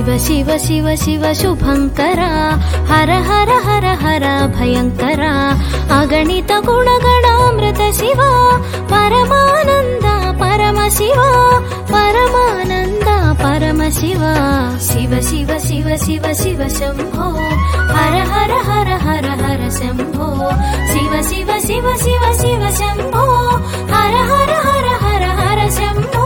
శివ శివ శివ శుభంకర హర హర హర హర భయంకర అగణిత గుణగణామృత శివ పరమానంద పరమశివ పరమానంద పరమశివ శివ శివ శివ శివ శివ శంభో హర హర హర హర హర శంభో శివ శివ శివ శివ శివ శంభో హర హర హర హర హర శంభో.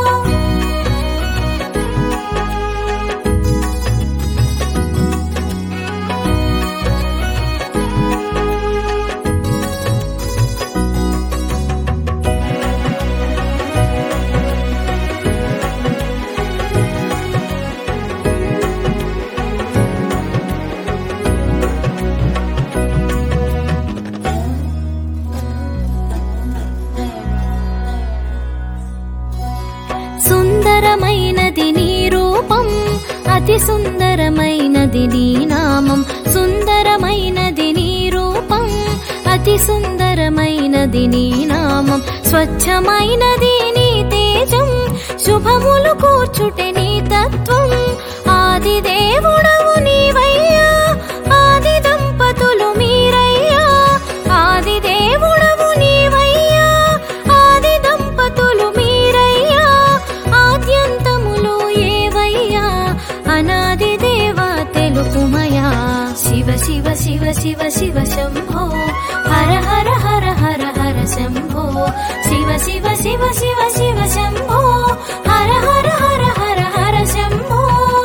సుందరమైనది నీ రూపం అతి సుందరమైనది నీ నామం సుందరమైనది నీ రూపం అతి సుందరమైనది నీ నామం స్వచ్ఛమైనది నీ తేజం శుభములు కూర్చుటే నీ తత్వం ఆది దేవుడవు నీవయ్యా ఆది దంపతులు మీరయ్యా ఆది దేవుడవు నీవయ్యా ఆది దంపతులు మీరయ్యా ఆద్యంతములు ఏవయ్యా అనాది దేవా తెలుపుమయా శివ శివ శివ శివ శివ శంభో హర హర హర హర హర శంభో శివ శివ శివ శివ శివ శంభో హర హర హర హర హర శంభో.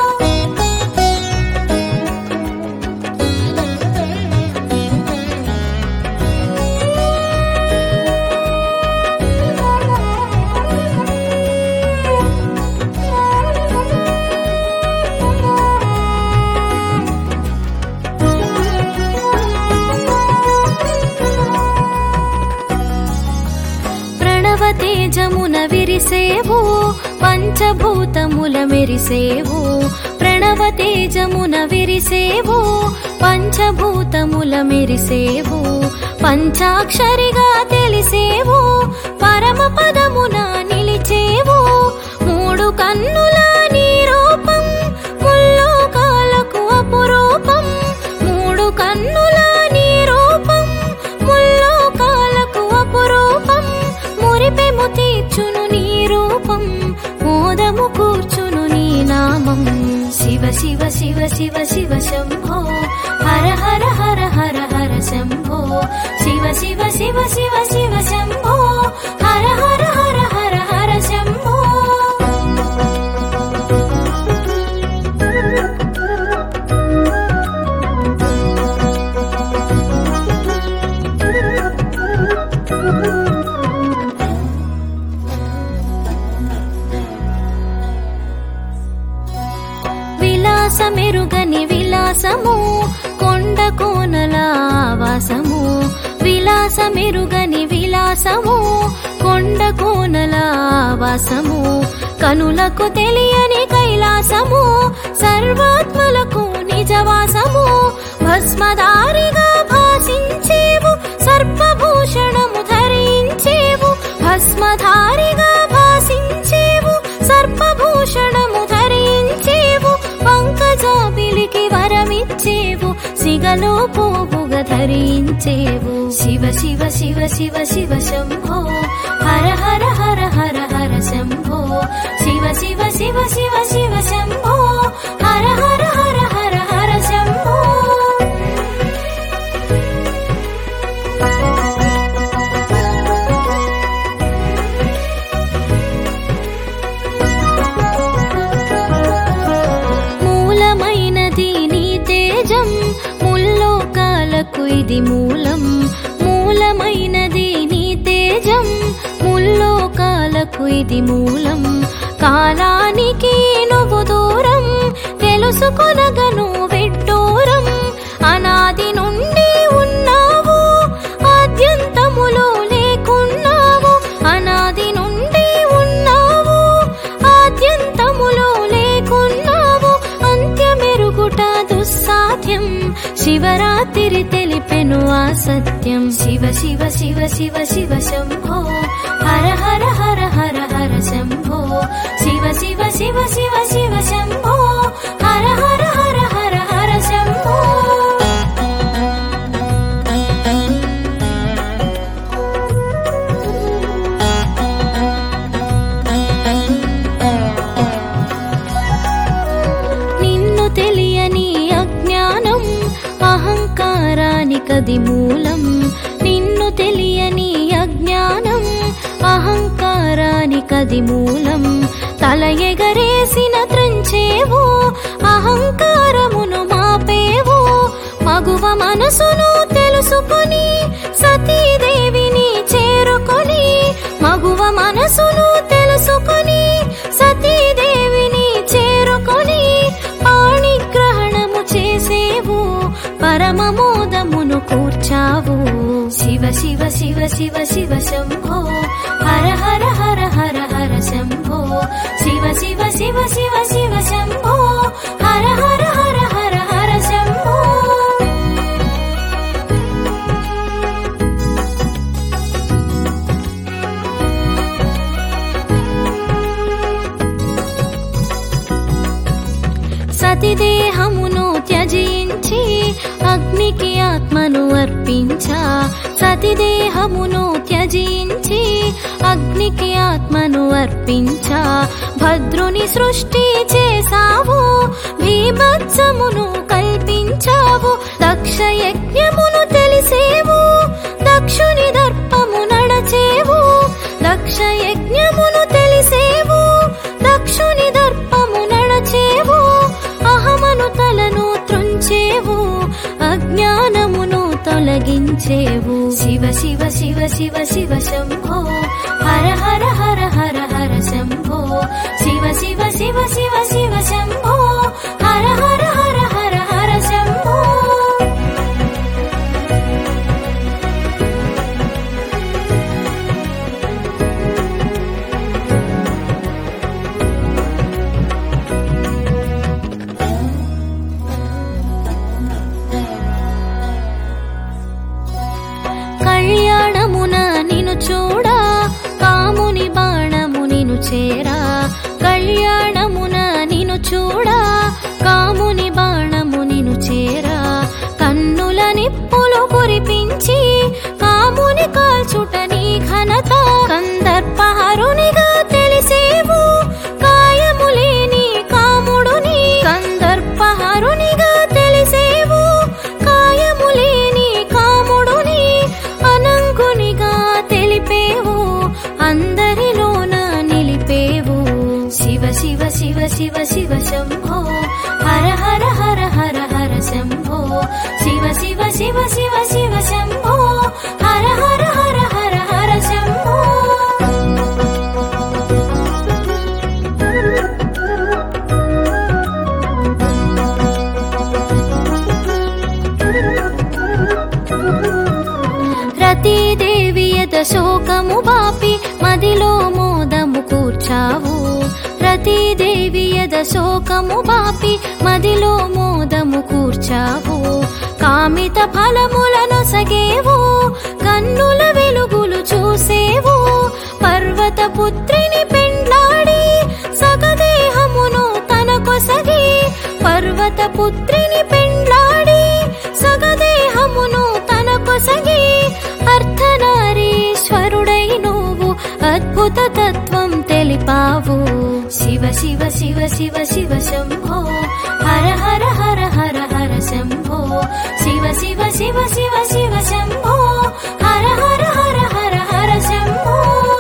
తేజమున విరిసేవు పంచభూతముల మెరిసేవు ప్రణవ తేజమున విరిసేవు పంచభూతముల మెరిసేవు పంచాక్షరిగా తెలిసేవు పరమ పదమున నిలిచేవు మూడు కన్నుల నీ రూపం ముల్లోకాలకు అపురూపం మూడు కన్నుల నీ రూపం ముల్లోకాలకు అపురూపం మురిపెము తీర్చును నీ రూపం మోదము కూర్చును నీ నామం శివ శివ శివ శివ శివ శంభో హర హర హర హర హర శంభో శివ శివ శివ శివ శివ శంభో హర హర హర హర హర శంభో. విలాసమెరుగని విలాసము కొండ కోనల వాసము విలాసమెరుగని విలాసము కొండ కోనల వాసము కనులకు తెలియని కైలాసము సర్వాత్మలకు నిజవాసము భస్మధారిగా భాసించేవు సర్పభూషణము ధరించేవు భస్మధారిగా భాసించేవు సర్పభూషణము ధరించేవు పంకజాబిలికి వరమిచ్చేవు సిగలో పోపుగా ధరించేవు శివ శివ శివ శివ శివ శంభో హర హర హర హర హర శంభో శివ శివ శివ శివ శివ శంభో హర హర హర హర హర శంభో. ముల్లోకాలకు ఇది మూలం మూలమైనది నీ తేజం ముల్లోకాలకు ఇది మూలం కాలానికి నువ్వు దూరం తెలుసుకొనగను విడ్డూరం అనాది నుండి ఉన్నావు ఆద్యంతములు లేకున్నావు అనాది నుండి ఉన్నావు ఆద్యంతములు లేకున్నావు అంత్యమెరుగుట దుస్సాధ్యం శివరాత్రి తెలిపెను ఆ సత్యం శివ శివ శివ శివ శివ శంభో హర హర హర హర హర శంభో శివ శివ శివ శివ శివ శంభో హర అజ్ఞానానికది మూలం, నిన్ను తెలియని అజ్ఞానం అహంకారానికది మూలం. తల ఎగరేసిన త్రంచేవు, అహంకారమును మాపేవు. మగువ మనసును తెలుసుకొని సతీదేవిని చేరుకొని, మగువ మనసును తెలుసుకొని సతీదేవిని చేరుకొని పాణిగ్రహణము చేసేవు, పరమమోదమును కూర్చావు. శివ శివ శివ శివ శివ శంభో, హర హర హర హర హర శంభో. శివ శివ శివ శివ శివ శంభో, హర హర హర హర హర శంభో. సతిదేహమును త్యజించి అగ్నికి ఆత్మను అర్పించా, సతిదేహమును త్యజించి అగ్నికి ఆత్మను అర్పించా. భద్రుని సృష్టి చేసావు, భీభత్సమును కల్పించావు. దక్ష యజ్ఞమును తెలిసేవు, దక్షుని దర్పము నడచేవు. దక్ష యజ్ఞమును తెలిసేవు, దక్షుని దర్పము నడచేవు. అహమను తలను త్రుంచేవు, అజ్ఞానమును తొలగించేవు. శివ శివ శివ శివ శివ శంభో, హర హర హర హర హర శంభో. శివ శివ శివ శివ శివ శంభో, హర హర హర హర హర శంభో. కళ్యాణమున నిను చూడా, కాముని బాణము నిను చేరా. కళ్యాణమున నిను చూడా, కాముని బాణము నిను చేరా. కన్నుల నిప్పులు కురిపించి కాముని కాల్చుట నీ ఘనత. కందర్పహరునిగా తెలిసేవు, కాయము లేని కాముడుని. కందర్పహరునిగా తెలిసేవు, కాయము లేని కాముడుని. అనంగునిగా తెలిపేవు, అందరిలోన నిలిపేవు. శివ శివ శివ శివ శివ శంభో, హర హర హర హర హర శంభో. శివ శివ శివ శివ శివ శంభో, హర హర హర హర హర శంభో. రతీదేవి యద శోకము బాపి మదిలో మోదము కూర్చావు. రతీదేవి యద శోకము బాపి మదిలో మోదము కూర్చావు. కామిత ఫలములను సగేవు, కన్నుల వెలుగులు చూసేవు. పర్వత పుత్రిని పెండ్లాడి సగదేహమును తనకొసగి. పర్వత పుత్రిని పెండ్లాడి సగదేహమును తనకొసగి. అర్ధనారీశ్వరుడై నువ్వు అద్భుత తత్వం తెలిపావు. శివ శివ శివ శివ శివ శంభో, హర హర హర హర హర శంభో. శివ శివ శివ శివ శివ శంభో, హర హర హర హర హర శంభో.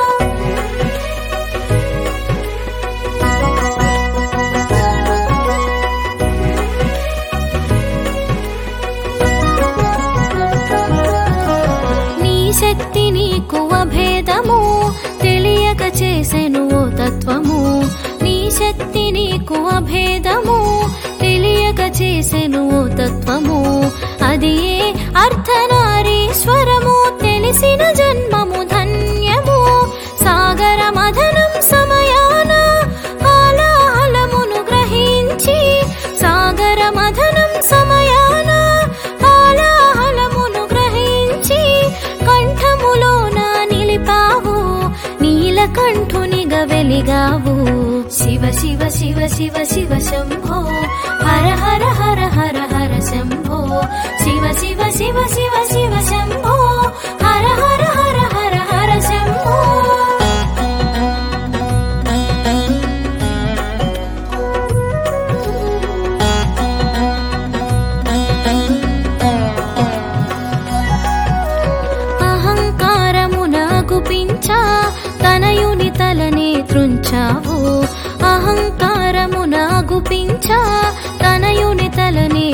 నీ శక్తి నీకు అభేదము, తెలియక చేసెను ఓ తత్వము. నీ శక్తి నీకు అభేదము, తెలియక చేసెను ఓ తత్వము. అది ఏ అర్ధనారీశ్వరము, తెలిసిన జన్మము ధన్యము. సాగర మథనం సమయాన కాలాహలమును గ్రహించి. సాగర మథనం సమయాన కాలాహలమును గ్రహించి. కంఠములోన నిలిపావు, నీలకంఠునిగా వెలిగావు. శివ శివ శివ శివ శివ శంభో, హర హర హర హర హర శంభో. శివ శివ శివ శివ శివ శంభో, హర హర హర హర హర శంభో.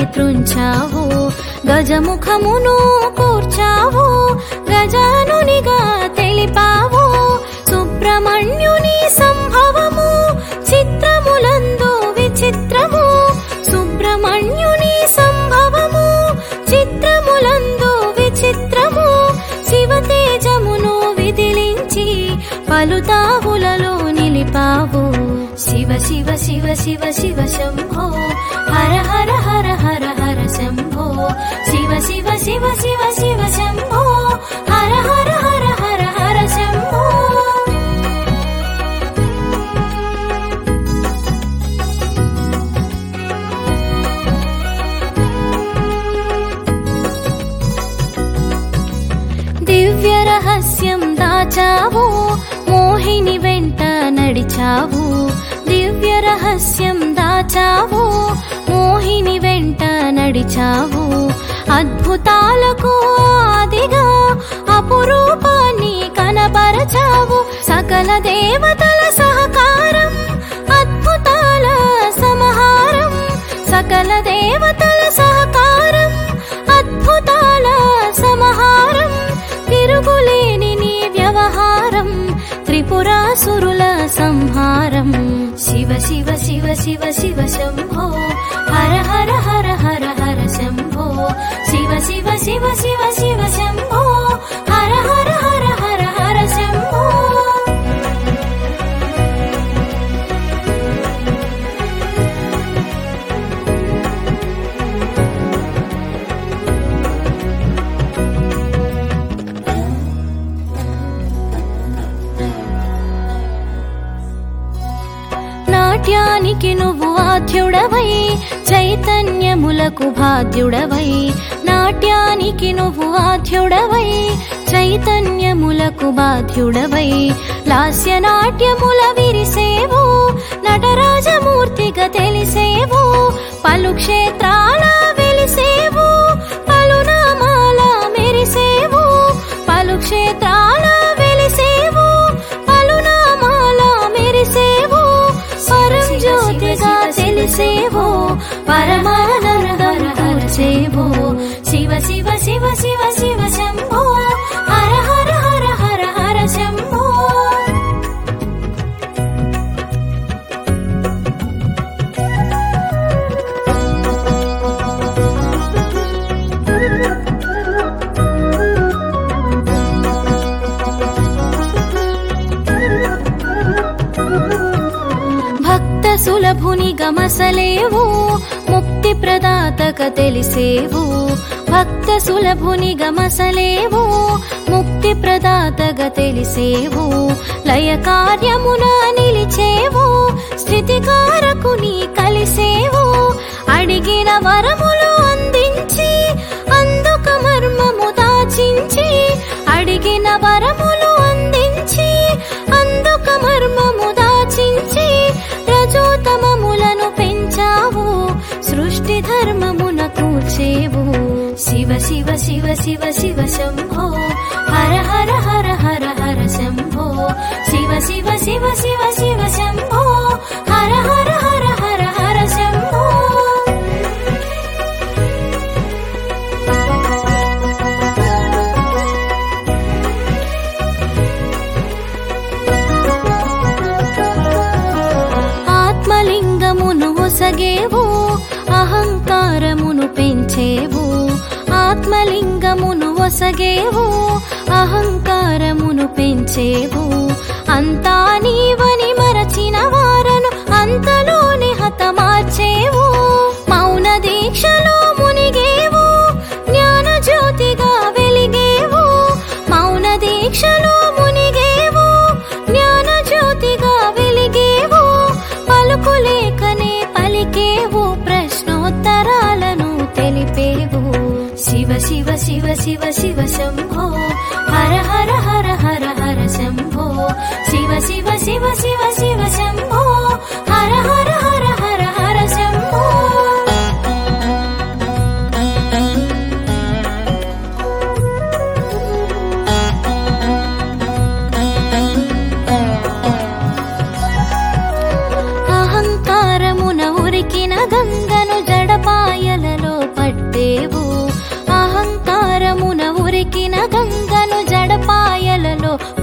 త్రుంచావు గజముఖమును కూర్చావు గజానునిగా తెలిపావు సుబ్రహ్మణ్యుని సంభవము చిత్రములందు విచిత్రము సుబ్రహ్మణ్యుని సంభవము చిత్రములందు విచిత్రము శివతేజమును విదిలించి పలుతావులలో నిలిపావు శివ శివ శివ శివ శివ శంభో హర హర హర హర హర శంభో శివ శివ శివ శివ శివ శంభో హర హర హర హర హర శంభో దివ్య రహస్యం దాచావు మోహిని వెంట నడిచావు దివ్య రహస్యం దాచావు మోహిని వెంట నడిచావు అద్భుతాలకు ఆదిగా అపురూపాన్ని కనపరచావు సకల దేవతల సహకారం అద్భుతాల సమాహారం సకల దేవతల సహకారం అద్భుతాల సమాహారం తిరుగులేని నీ వ్యవహారం త్రిపురాసురుల సంహారం శివ శివ శివ శివ శివ శంభో హర హర హర హర హర శంభో శివ శివ శివ శివ శివ శంభో హర హర హర హర హర శంభో నాట్యానికి నువ్వు ఆద్యుడవై చైతన్యములకు బాధ్యుడవై నాట్యానికి నువ్వు ఆద్యుడవై చైతన్యములకు బాధ్యుడవై లాస్య నాట్యముల విరిసేవు నటరాజమూర్తిగా తెలిసేవు పలు క్షేత్రాల వెలిసేవు పలునామాల మెరిసేవు పలు క్షేత్రాల వెలిసేవు పలునామాల మెరిసేవు పరం జ్యోతిగా తెలిసేవో పరమానందం కూర్చేవో శివ శివ శివ శివ శివ శంభో హర హర హర హర హర శంభో సులభుని గమసలేవు ముక్తి ప్రదాతక తెలిసేవు భక్త సులభుని గమసలేవు ముక్తి ప్రదాతగా తెలిసేవు లయ కార్యమున నిలిచేవు స్థితికారకుని కలిసేవు అడిగిన వరములు అందించి అందుక మర్మము దాచించి అడిగిన వరములు అందించి అందుక మర్మము దాచించి రజోతమములను పెంచావు సృష్టి ధర్మమున కూర్చేవు శివ శివ శివ శివ శివ శంభో హర హర హర హర హర శంభో శివ శివ శివ శివ శివ శంభో హర హర హర హర హర శంభో ఆత్మలింగమును ఒసగేవు అహంకారమును పెంచేవు ఆత్మలింగమును ఒసగేవు అహంకారమును పెంచేవు అంతా నీవని మరచిన వారను అంతలోనే హతమార్చేవు మౌన దీక్షలో మునిగేవు జ్ఞాన జ్యోతిగా వెలిగేవు మౌన దీక్షలో మునిగేవు జ్ఞాన జ్యోతిగా వెలిగేవు పలుకులేకనే పలికేవు ప్రశ్నోత్తరాలను తెలిపేవు శివ శివ శివ శివ శివ శంభో హర హర హర హర హర శంభో శివ శివ శివ శివ శివ శంభో హర హర హర హర హర శంభో అహంకారమున ఉరికిన గంగను జడపాయలలో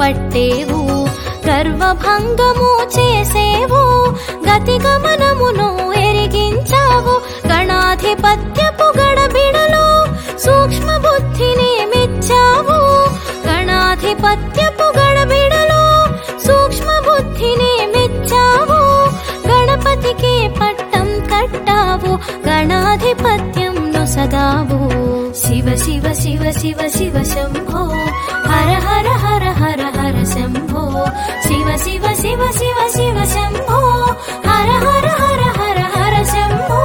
పట్టేవు గర్వభంగము చేసేవు గతి గమనమును ఎరిగించావు గణాధిపత్యపు గడబిడలో సూక్ష్మ బుద్ధిని మెచ్చావు గణాధిపత్యపు గడబిడలో సూక్ష్మ బుద్ధిని మెచ్చావు గణపతికి పట్టం కట్టావు గణాధిపత్యం నొసగావు శివ శివ శివ శివ శివ శంభో హర హర హర హర హర శంభో శివ శివ శివ శివ శివ శంభో హర హర హర హర హర శంభో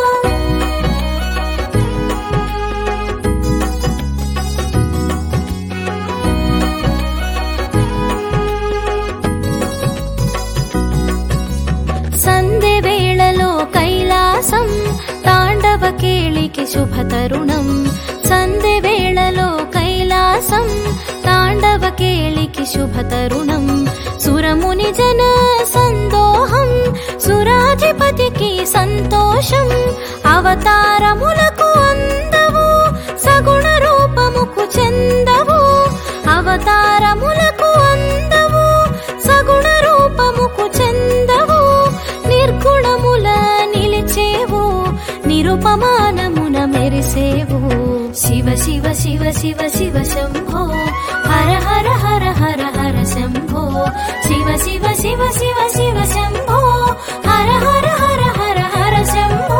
సంధ్య వేళలో కైలాసం తాండవ కేళికి శుభతరుణం సంధ్య వేళలో కైలాసం తాండవ కేళికి శుభతరుణం సురముని జన సందోహం సురాధిపతికి సంతోషం అవతారములకు అందవు సగుణ రూపముకు చెందవు అవతారములకు అందవు సగుణ రూపముకు చెందవు నిర్గుణముల నిలిచేవు నిరుపమానమున మెరిసేవు శివ శివ శివ శివ శివ శంభో హర హర హర హర హర శంభో శివ శివ శివ శివ శివ శంభో హర హర హర హర హర శంభో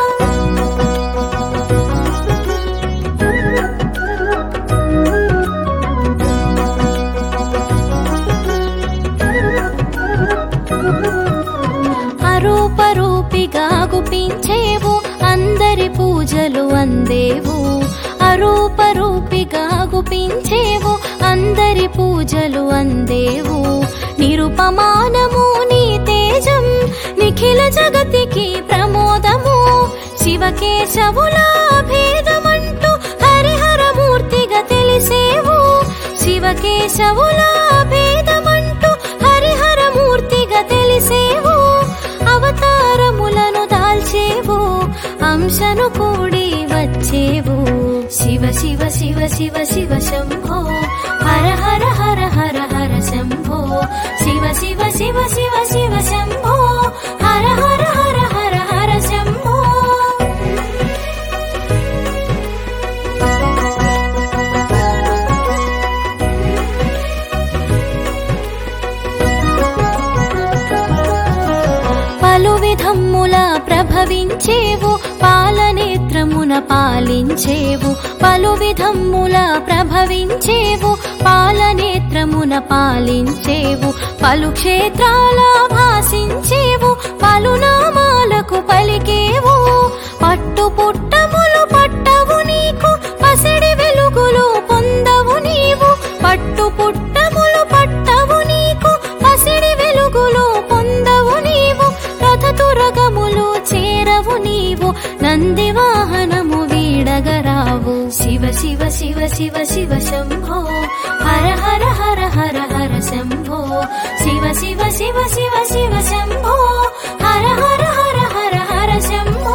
అరూపరూపిగా గుపించేవు అందరి పూజలు అందేవు అరూపరూపిగా గుపించేవు అందరి పూజలు అందేవు నిరుపమానము నీ తేజం నిఖిల జగతికి ప్రమోదము శివకేశవుల భేదమంటూ హరిహరమూర్తిగా తెలిసేవు శివకేశవుల భేదమంటూ హరిహరమూర్తిగా తెలిసేవు అవతారములను దాల్చేవు అంశను కూడి వచ్చేవు శివ శివ శివ శివ శివ శంభో హర హర హర హర హర శంభో శివ శివ శివ శివ శివ శంభో హర హర హర హర హర శంభో పలు విధమ్ముల ప్రభవించేవు పాలనేత్రమున పాలించేవు పలు విధమ్ముల ప్రభవించేవు పాలనేత్రమున పాలించేవు పలు క్షేత్రాల భాసించేవు పలు నామాలకు పలికేవు పట్టు పుట్టములు పట్టవు నీకు పసిడి వెలుగులు పొందవు నీవు పట్టు పుట్టములు పట్టవు నీకు పసిడి వెలుగులు పొందవు నీవు రథతురగములు చేరవు నీవు నంది వాహనము వీడగరావు శివ శివ శివ శివ శివ శంభో హర హర హర హర హర శంభో శివ శివ శివ శివ శివ శంభో హర హర హర హర హర శంభో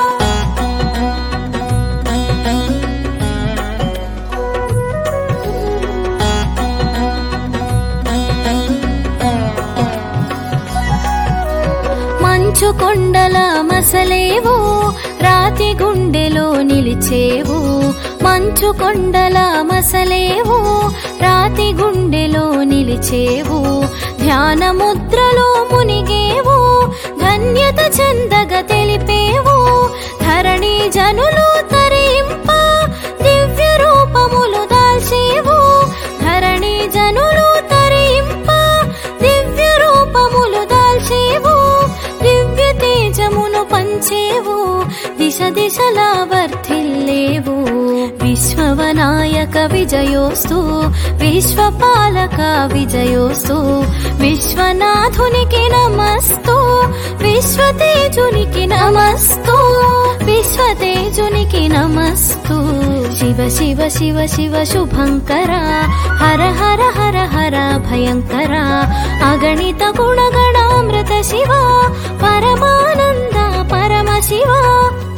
మంచు కొండల మసలేవు రాతి గుండెలో నిలిచేవు మంచు కొండల మసలేవు రాతి గుండెలో నిలిచేవు ధ్యాన ముద్రలో మునిగేవు ధన్యత చెందగ తెలిపేవు ధరణి జనులు తరింప దివ్య రూపములు దాల్చేవు ధరణి జనులు తరింప దివ్య రూపములు దాల్చేవు దివ్య తేజమును పంచేవు దిశ దిశలా వర్ధిల్లేవు విశ్వవనాయక విజయోస్తు విశ్వపాలక విజయోస్తు విశ్వనాథునికి నమస్తు విశ్వతేజునికి నమస్తు విశ్వతేజునికి నమస్తు శివ శివ శివ శివ శుభంకర హర హర హర హర భయంకర అగణిత గుణగణామృత శివ పరమానంద పరమ శివ